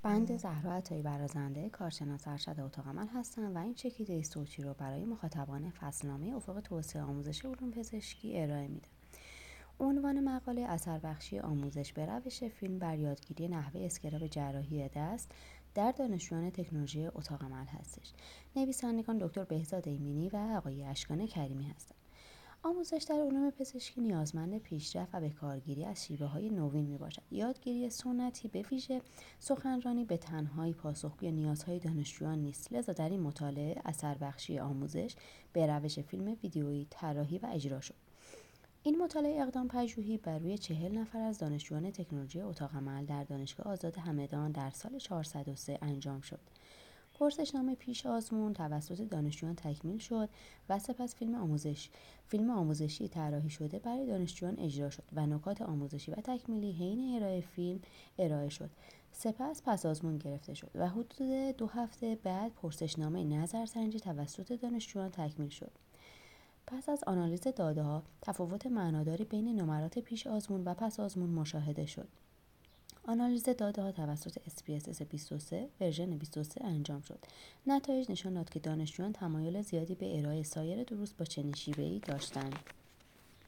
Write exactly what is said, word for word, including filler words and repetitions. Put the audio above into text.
بنده زهرا عطایی برازنده، کارشناس ارشد اتاق عمل هستم و این چکیده صوتی رو برای مخاطبان فصلنامه افق توسعه آموزش علوم پزشکی ارائه میده. عنوان مقاله اثر بخشی آموزش به روش فیلم بر یادگیری نحوه اسکراب جراحی دست در دانشجویان تکنولوژی اتاق عمل هستش. نویسندگان دکتر بهزاد ایمنی و آقای اشکان کریمی هستند. آموزش در علوم پزشکی نیازمند پیشرفت و بهکارگیری از شیوه‌های نوین میباشد. یادگیری سنتی به ویژه سخنرانی به تنهایی پاسخگوی نیازهای دانشجویان نیست. لذا در این مطالعه اثر بخشی آموزش به روش فیلم ویدیویی طراحی و اجرا شد. این مطالعه اقدام پژوهی بر روی چهل نفر از دانشجویان تکنولوژی اتاق عمل در دانشگاه آزاد همدان در سال چهارصد و سه انجام شد. پرسشنامه پیش آزمون توسط دانشجویان تکمیل شد و سپس فیلم آموزش فیلم آموزشی طراحی شده برای دانشجویان اجرا شد و نکات آموزشی و تکمیلی حین ارائه فیلم ارائه شد. سپس پس آزمون گرفته شد و حدود دو هفته بعد پرسشنامه نظرسنجی توسط دانشجویان تکمیل شد. پس از آنالیز داده‌ها، تفاوت معناداری بین نمرات پیش آزمون و پس آزمون مشاهده شد. آنالیز داده‌ها توسط اس پی اس اس بیست و سه ورژن بیست و سه انجام شد. نتایج نشان داد که دانشجویان تمایل زیادی به ارائه سایر دروس با چنین شیوه‌ای داشتند.